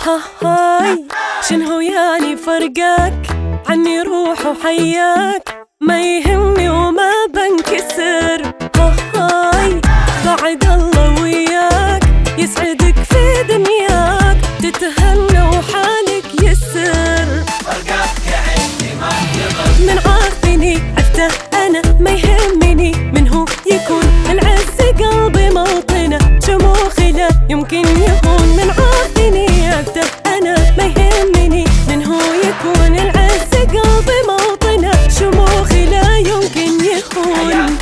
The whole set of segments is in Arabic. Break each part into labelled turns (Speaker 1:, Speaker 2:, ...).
Speaker 1: هاي شنو يعني فرقك عني روح وحياك، ما يهمني وما بنكسر. هاي بعد الله وياك يسعدك في دنياك، تتهنى وحالك يسر.
Speaker 2: فرقك عندي ما يضر،
Speaker 1: من عارفني عرفته أنا ما يهمني من هو يكون، العز قلبي موطنه شموخي لا يمكن يهون. من عارفني عرفته أنا ما يهمني من هو يكون، العز قلبي موطنه شموخي لا يمكن يهون.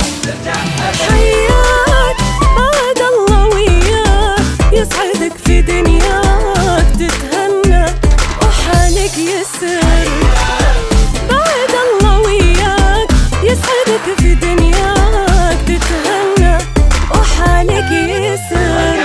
Speaker 1: حياك بعد الله وياك يسعدك في دنياك، تتهنى وحالك يسر. بعد الله وياك يسعدك في دنياك، تتهنى وحالك يسر.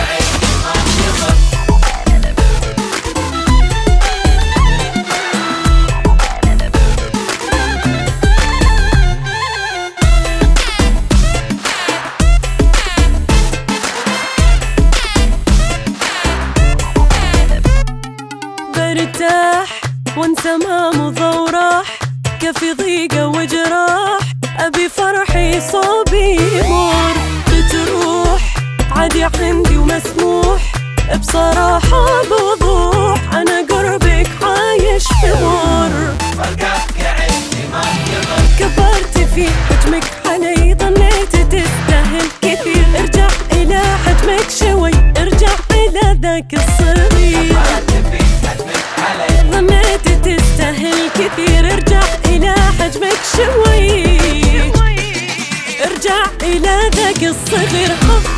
Speaker 1: برتاح وانسى ما مضى وراح، كفي ضيقة وجراح أبي فرحي صوبي يمر. بتروح عادي عندي ومسموح، بصراحة بوضوح أنا قربك عايش في مر.
Speaker 2: فرقك عندي ما يضر،
Speaker 1: كبرت في حجمك علي ظنيت تستاهل كثير، ارجع إلى حجمك شوي، ارجع إلى ذاك الصغير. ظنيت تستاهل كثير، ارجع إلى حجمك شوي، ارجع إلى ذاك الصغير.